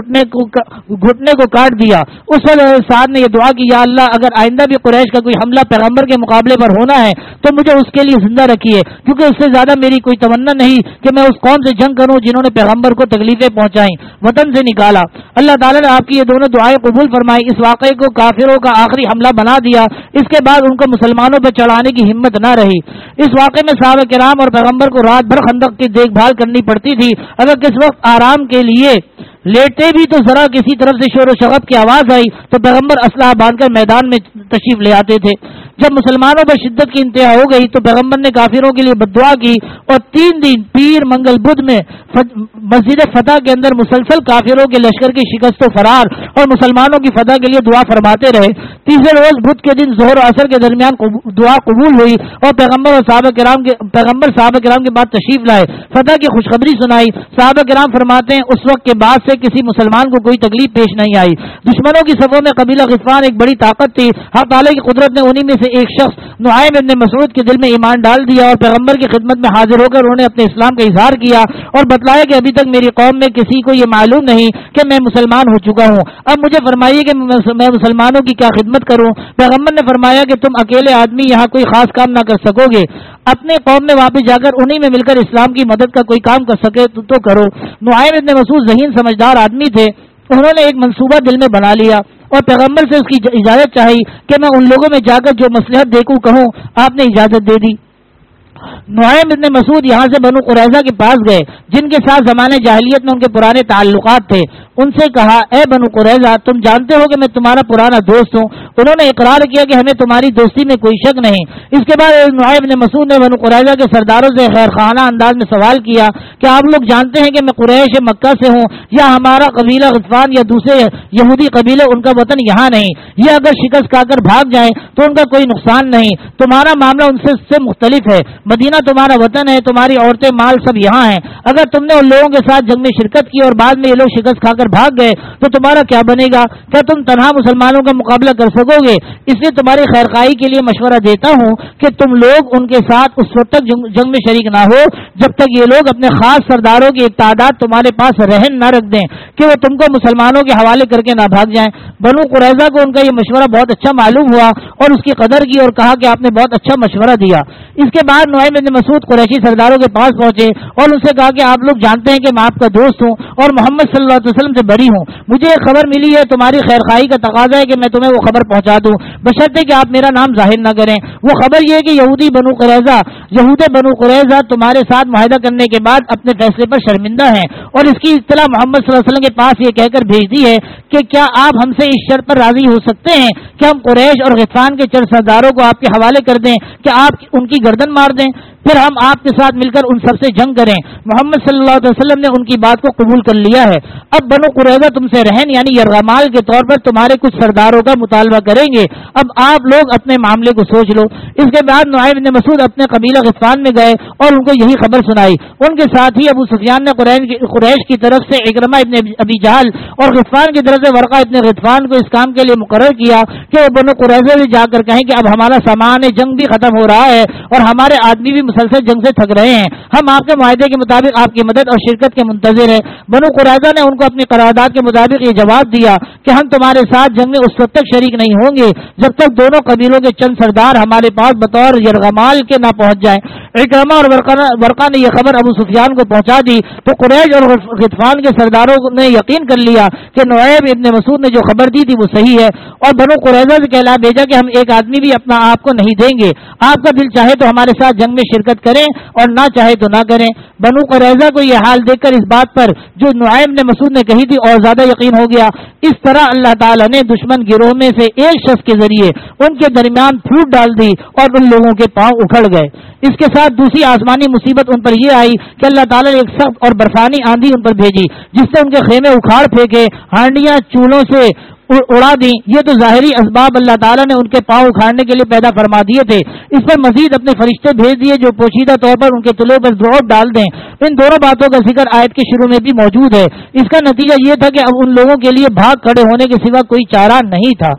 گھٹنے کو کاٹ دیا۔ اس وقت سعد نے یہ دعا کی، یا اللہ اگر آئندہ بھی قریش کا کوئی حملہ پیغمبر کے مقابلے پر ہونا ہے تو مجھے اس کے لیے زندہ رکھیے، کیونکہ اس سے زیادہ میری کوئی تمنا نہیں کہ میں اس قوم سے جنگ کروں جنہوں نے پیغمبر کو تکلیفیں پہنچائیں، وطن سے نکالا۔ اللہ تعالیٰ نے آپ کی یہ دونوں دعائیں قبول فرمائی، اس واقعے کو کافروں کا آخری حملہ بنا دیا۔ اس کے بعد ان کو مسلمانوں پر چڑھانے کی ہمت نہ رہی۔ اس واقعے میں صحابہ کرام اور پیغمبر کو رات بھر خندق کی دیکھ بھال کرنی پڑتی تھی۔ اگر کس وقت آرام کے لیے لیٹے بھی تو ذرا کسی طرف سے شور و شغب کی آواز آئی تو پیغمبر اسلحہ باندھ کر میدان میں تشریف لے آتے تھے۔ جب مسلمانوں پر شدت کی انتہا ہو گئی تو پیغمبر نے کافروں کے لیے بد دعا کی اور 3 دن پیر منگل بدھ میں مسجد فتح کے اندر مسلسل کافروں کے لشکر کی شکست و فرار اور مسلمانوں کی فتح کے لیے دعا فرماتے رہے۔ تیسرے روز بدھ کے دن ظہر و عصر کے درمیان دعا قبول ہوئی اور پیغمبر صحابہ کرام کے بعد تشریف لائے، فتح کی خوشخبری سنائی۔ صحابہ کرام فرماتے ہیں اس وقت کے بعد سے کسی مسلمان کو کوئی تکلیف پیش نہیں آئی۔ دشمنوں کی صفوں میں قبیلہ غطفان ایک بڑی طاقت تھی۔ حق تعالیٰ کی قدرت نے انہی میں سے ایک شخص نعیم ابن مسعود کے دل میں ایمان ڈال دیا اور پیغمبر کی خدمت میں حاضر ہو کر انہوں نے اپنے اسلام کا اظہار کیا اور بتلایا کہ ابھی تک میری قوم میں کسی کو یہ معلوم نہیں کہ میں مسلمان ہو چکا ہوں، اب مجھے فرمائیے کہ میں مسلمانوں کی کیا خدمت کروں؟ پیغمبر نے فرمایا کہ تم اکیلے آدمی یہاں کوئی خاص کام نہ کر سکو گے، اپنے قوم میں واپس جا کر انہی میں مل کر اسلام کی مدد کا کوئی کام کر سکے تو کرو۔ نعیم ابن مسعود ذہین سمجھدار آدمی تھے، انہوں نے ایک منصوبہ دل میں بنا لیا اور پیغمبر سے اس کی اجازت چاہی کہ میں ان لوگوں میں جا کر جو مصلحت دیکھوں کہوں۔ آپ نے اجازت دے دی۔ نعیم ابن مسعود یہاں سے بنو قریظہ کے پاس گئے جن کے ساتھ زمانے جاہلیت میں ان کے پرانے تعلقات تھے۔ ان سے کہا، اے بنو قریظہ، تم جانتے ہو کہ میں تمہارا پرانا دوست ہوں۔ انہوں نے اقرار کیا کہ ہمیں تمہاری دوستی میں کوئی شک نہیں۔ اس کے بعد نعیم ابن مسعود نے بنو قریظہ کے سرداروں سے خیر خانہ انداز میں سوال کیا کہ آپ لوگ جانتے ہیں کہ میں قریش مکہ سے ہوں یا ہمارا قبیلہ غطفان یا دوسرے یہودی قبیلے ان کا وطن یہاں نہیں، یہ اگر شکست کھا کر بھاگ جائیں تو ان کا کوئی نقصان نہیں، تمہارا معاملہ ان سے مختلف ہے، مدینہ تمہارا وطن ہے، تمہاری عورتیں مال سب یہاں ہیں، اگر تم نے ان لوگوں کے ساتھ جنگ میں شرکت کی اور بعد میں یہ لوگ شکست کھا کر بھاگ گئے تو تمہارا کیا بنے گا؟ کیا تم تنہا مسلمانوں کا مقابلہ کر سکو گے؟ اس لیے تمہاری خیرخواہی کے لیے مشورہ دیتا ہوں کہ تم لوگ ان کے ساتھ اس وقت تک جنگ میں شریک نہ ہو جب تک یہ لوگ اپنے خاص سرداروں کی ایک تعداد تمہارے پاس رہن نہ رکھ دیں کہ وہ تم کو مسلمانوں کے حوالے کر کے نہ بھاگ جائیں۔ بنو قریظہ کو ان کا یہ مشورہ بہت اچھا معلوم ہوا اور اس کی قدر کی اور کہا کہ آپ نے بہت اچھا مشورہ دیا۔ اس کے بعد نعیم بن مسعود قریشی سرداروں کے پاس پہنچے اور ان سے کہا کہ آپ لوگ جانتے ہیں کہ میں آپ کا دوست ہوں اور محمد صلی اللہ علیہ وسلم سے بری ہوں، مجھے ایک خبر ملی ہے، تمہاری خیرخواہی کا تقاضا ہے کہ میں تمہیں وہ خبر پہنچا دوں بشرطے کہ آپ میرا نام ظاہر نہ کریں۔ وہ خبر یہ ہے کہ یہود بنو قریظہ تمہارے ساتھ معاہدہ کرنے کے بعد اپنے فیصلے پر شرمندہ ہیں اور اس کی اطلاع محمد صلی اللہ علیہ وسلم کے پاس یہ کہہ کر بھیج دی ہے کہ کیا آپ ہم سے اس شرط پر راضی ہو سکتے ہیں کہ ہم قریش اور غطفان کے 4 سرداروں کو آپ کے حوالے کر دیں کہ آپ ان کی گردن مار دیں؟ پھر ہم آپ کے ساتھ مل کر ان سب سے جنگ کریں۔ محمد صلی اللہ علیہ وسلم نے ان کی بات کو قبول کر لیا ہے۔ اب بنو قریظہ تم سے رہن یعنی یرغمال کے طور پر تمہارے کچھ سرداروں کا مطالبہ کریں گے، اب آپ لوگ اپنے معاملے کو سوچ لو۔ اس کے بعد نعیم بن مسعود اپنے قبیلہ غطفان میں گئے اور ان کو یہی خبر سنائی۔ ان کے ساتھ ہی ابو سفیان نے قریش کی طرف سے اکرمہ ابن ابی جہل اور غطفان کی طرف سے ورقہ ابن غطفان کو اس کام کے لیے مقرر کیا کہ وہ بنو قریظہ سے جا کر کہیں کہ اب ہمارا سامان جنگ بھی ختم ہو رہا ہے اور ہمارے آدمی بھی مسلسل جنگ سے تھک رہے ہیں، ہم آپ کے معاہدے کے مطابق آپ کی مدد اور شرکت کے منتظر ہیں۔ بنو قریظہ نے ان کو اپنی قرارداد کے مطابق یہ جواب دیا کہ ہم تمہارے ساتھ جنگ میں اس وقت تک شریک نہیں ہوں گے جب تک دونوں قبیلوں کے چند سردار ہمارے پاس بطور یرغمال کے نہ پہنچ جائیں۔ اکرمہ اور ورقہ نے یہ خبر ابو سفیان کو پہنچا دی تو قریش اور غطفان کے سرداروں نے یقین کر لیا کہ نعیم ابن مسعود نے جو خبر دی تھی وہ صحیح ہے، اور بنو قریظہ سے کہلا بھیجا کہ ہم ایک آدمی بھی اپنا آپ کو نہیں دیں گے، آپ کا دل چاہے تو ہمارے ساتھ جنگ میں شرکت کریں اور نہ چاہے تو نہ کریں۔ بنو قریظہ کو یہ حال دیکھ کر اس بات پر جو نعیم نے مسعود نے کہی تھی اور زیادہ یقین ہو گیا۔ اس طرح اللہ تعالیٰ نے دشمن گروہ میں سے ایک شخص کے ذریعے ان کے درمیان پھوٹ ڈال دی اور ان لوگوں کے پاؤں اکھڑ گئے۔ اس کے ساتھ دوسری آسمانی مصیبت ان پر یہ آئی کہ اللہ تعالیٰ نے ایک سخت اور برفانی آندھی ان پر بھیجی جس سے ان کے خیمے اکھاڑ پھینکے، ہانڈیاں چولہوں سے اڑا دی۔ یہ تو ظاہری اسباب اللہ تعالیٰ نے ان کے پاؤں اکھاڑنے کے لیے پیدا فرما دیے تھے، اس پر مزید اپنے فرشتے بھیج دیے جو پوشیدہ طور پر ان کے تلوں پر دروب ڈال دیں۔ ان دونوں باتوں کا ذکر آیت کے شروع میں بھی موجود ہے۔ اس کا نتیجہ یہ تھا کہ اب ان لوگوں کے لیے بھاگ کھڑے ہونے کے سوا کوئی چارہ نہیں تھا۔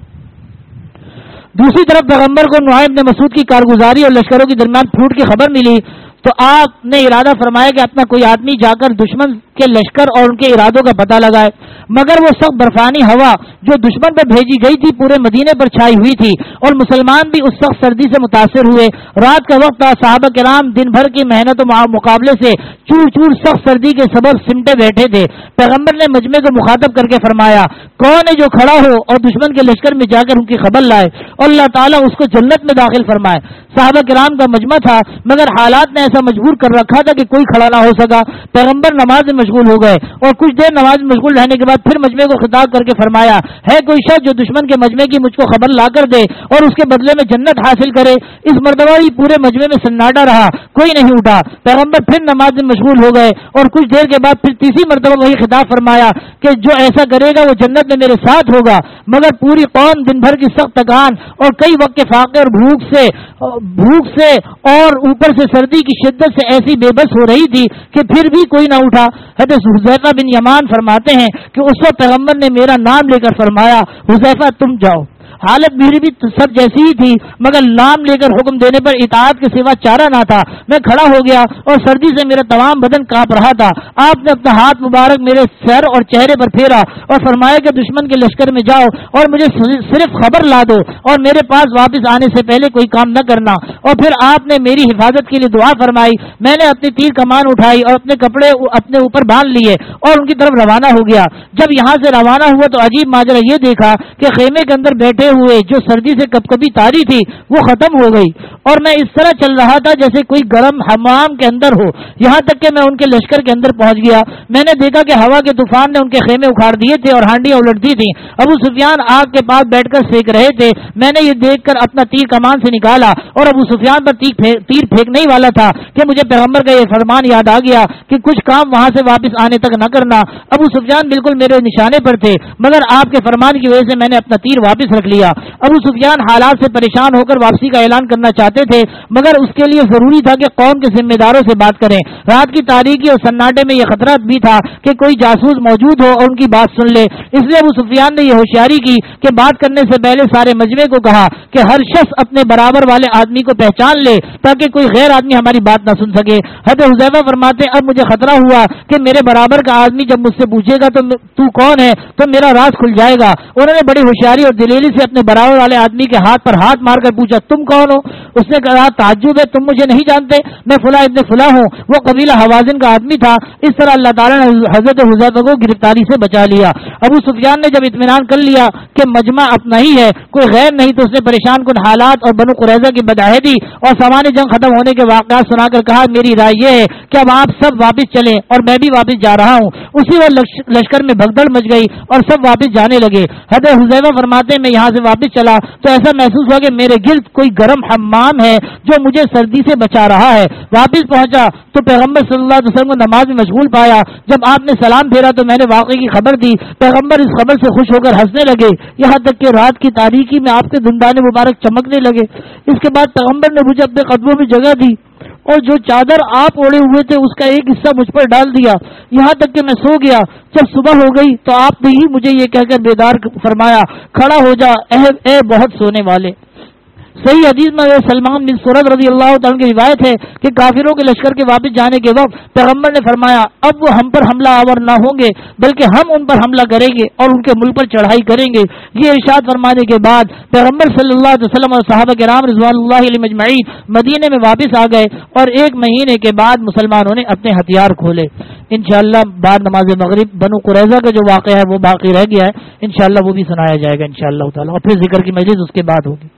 دوسری طرف پیغمبر کو نعیم بن مسعود کی کارگزاری اور لشکروں کے درمیان پھوٹ کی خبر ملی تو آپ نے ارادہ فرمایا کہ اپنا کوئی آدمی جا کر دشمن کے لشکر اور ان کے ارادوں کا پتہ لگائے، مگر وہ سخت برفانی ہوا جو دشمن پر بھیجی گئی تھی پورے مدینے پر چھائی ہوئی تھی اور مسلمان بھی اس سخت سردی سے متاثر ہوئے۔ رات کا وقت تھا، صحابہ کرام دن بھر کی محنت و مقابلے سے چور چور سخت سردی کے سبب سمٹے بیٹھے تھے۔ پیغمبر نے مجمع کو مخاطب کر کے فرمایا، کون ہے جو کھڑا ہو اور دشمن کے لشکر میں جا کر ان کی خبر لائے اور اللہ تعالیٰ اس کو جنت میں داخل فرمائے۔ صحابہ کرام کا مجمع تھا مگر حالات نے ایسا مجبور کر رکھا تھا کہ کوئی کھڑا نہ ہو سکا۔ پیغمبر نماز میں مشغول ہو گئے اور کچھ دیر نماز میں مشغول رہنے کے بعد پھر مجمع کو خطاب کر کے فرمایا، ہے کوئی شخص جو دشمن کے مجمع کی مجھ کو خبر لا کر دے اور اس کے بدلے میں جنت حاصل کرے؟ اس مرتبہ ہی پورے مجمع میں سناٹا رہا، کوئی نہیں اٹھا۔ پیغمبر پھر نماز میں مشغول ہو گئے اور کچھ دیر کے بعد پھر تیسری مرتبہ وہی خطاب فرمایا کہ جو ایسا کرے گا وہ جنت میں میرے ساتھ ہوگا۔ مگر پوری قوم دن بھر کی سخت تکان اور کئی وقت کے فاقے اور بھوک سے اور اوپر سے سردی کی شدت سے ایسی بے بس ہو رہی تھی کہ پھر بھی کوئی نہ اٹھا۔ حضرت حذیفہ بن یمان فرماتے ہیں کہ اس وقت پیغمبر نے میرا نام لے کر فرمایا، حذیفہ تم جاؤ۔ حالت میری بھی سب جیسی ہی تھی مگر نام لے کر حکم دینے پر اطاعت کے سوا چارہ نہ تھا۔ میں کھڑا ہو گیا اور سردی سے میرا تمام بدن کانپ رہا تھا۔ آپ نے اپنا ہاتھ مبارک میرے سر اور چہرے پر پھیرا اور فرمایا کہ دشمن کے لشکر میں جاؤ اور مجھے صرف خبر لا دو اور میرے پاس واپس آنے سے پہلے کوئی کام نہ کرنا۔ اور پھر آپ نے میری حفاظت کے لیے دعا فرمائی۔ میں نے اپنی تیر کمان اٹھائی اور اپنے کپڑے اپنے اوپر باندھ لیے اور ان کی طرف روانہ ہو گیا۔ جب یہاں سے روانہ ہوا تو عجیب ماجرا یہ دیکھا کہ خیمے کے اندر بیٹھے ہوئے جو سردی سے کب کبھی تاری تھی وہ ختم ہو گئی اور میں اس طرح چل رہا تھا جیسے کوئی گرم حمام کے اندر ہو، یہاں تک کہ میں ان کے لشکر کے اندر پہنچ گیا۔ میں نے دیکھا کہ ہوا کے طوفان نے ان کے خیمے اکھاڑ دیے تھے اور ہانڈیاں الٹتی تھیں۔ ابو سفیان آگ کے پاس بیٹھ کر سیک رہے تھے۔ میں نے یہ دیکھ کر اپنا تیر کمان سے نکالا اور ابو سفیان پر تیر پھینکنے ہی والا تھا کہ مجھے پیغمبر کا یہ فرمان یاد آ گیا کہ کچھ کام وہاں سے واپس آنے تک نہ کرنا۔ ابو سفیان بالکل میرے نشانے پر تھے مگر آپ کے فرمان کی وجہ سے میں نے اپنا تیر واپس رکھ لیا۔ ابو سفیان حالات سے پریشان ہو کر واپسی کا اعلان کرنا چاہتے تھے مگر اس کے لیے ضروری تھا کہ قوم کے ذمہ داروں سے بات کریں۔ رات کی تاریکی اور سناٹے میں یہ خطرہ بھی تھا کہ کوئی جاسوس موجود ہو اور ان کی بات سن لے، اس لیے ابو سفیان نے یہ ہوشیاری کی کہ بات کرنے سے پہلے سارے مجمع کو کہا کہ ہر شخص اپنے برابر والے آدمی کو پہچان لے تاکہ کوئی غیر آدمی ہماری بات نہ سن سکے۔ حضرت حذیفہ فرماتے اب مجھے خطرہ ہوا کہ میرے برابر کا آدمی جب مجھ سے پوچھے گا تو کون ہے تو میرا راز کھل جائے گا۔ انہوں نے بڑی ہوشیاری اور دلیری سے اپنے برابر والے آدمی کے ہاتھ پر ہاتھ مار کر پوچھا تم کون ہو؟ اس نے کہا تعجب ہے، تم مجھے نہیں جانتے، میں فلاں ابن فلاں ہوں۔ وہ قبیلہ حوازن کا آدمی تھا۔ اس طرح اللہ تعالیٰ نے حضرت حذیفہ کو گرفتاری سے بچا لیا۔ ابو سفیان نے جب اطمینان کر لیا کہ مجمع اپنا ہی ہے، کوئی غیر نہیں، تو اس نے پریشان کن حالات اور بنو قریظہ کی بدعہدی اور سامان جنگ ختم ہونے کے واقعات سنا کر کہا میری رائے یہ ہے کہ اب آپ سب واپس چلیں اور میں بھی واپس جا رہا ہوں۔ اسی وقت لشکر میں بھگدڑ مچ گئی اور سب واپس جانے لگے۔ حضرت حذیفہ فرماتے میں یہاں یہاں سے واپس چلا تو ایسا محسوس ہوا کہ میرے گرد کوئی گرم حمام ہے جو مجھے سردی سے بچا رہا ہے۔ واپس پہنچا تو پیغمبر صلی اللہ علیہ وسلم کو نماز میں مشغول پایا۔ جب آپ نے سلام پھیرا تو میں نے واقعے کی خبر دی۔ پیغمبر اس خبر سے خوش ہو کر ہنسنے لگے، یہاں تک کہ رات کی تاریکی میں آپ کے دندان مبارک چمکنے لگے۔ اس کے بعد پیغمبر نے مجھے اپنے قدموں میں جگہ دی اور جو چادر آپ اوڑے ہوئے تھے اس کا ایک حصہ مجھ پر ڈال دیا، یہاں تک کہ میں سو گیا۔ جب صبح ہو گئی تو آپ نے ہی مجھے یہ کہہ کر بیدار فرمایا، کھڑا ہو جا اے بہت سونے والے۔ صحیح حدیث میں سلمان بن سورد رضی اللہ تعالیٰ کی روایت ہے کہ کافروں کے لشکر کے واپس جانے کے وقت پیغمبر نے فرمایا اب وہ ہم پر حملہ آور نہ ہوں گے بلکہ ہم ان پر حملہ کریں گے اور ان کے ملک پر چڑھائی کریں گے۔ یہ ارشاد فرمانے کے بعد پیغمبر صلی اللہ علیہ وسلم اور صحابہ کرام رضوان اللہ علیہم اجمعین مدینے میں واپس آ گئے اور 1 مہینے کے بعد مسلمانوں نے اپنے ہتھیار کھولے۔ انشاءاللہ بعد نماز مغرب بنو قریظہ کا جو واقعہ ہے وہ باقی رہ گیا ہے، انشاءاللہ وہ بھی سنایا جائے گا انشاءاللہ تعالی، اور پھر ذکر کی مجلس اس کے بعد ہوگی۔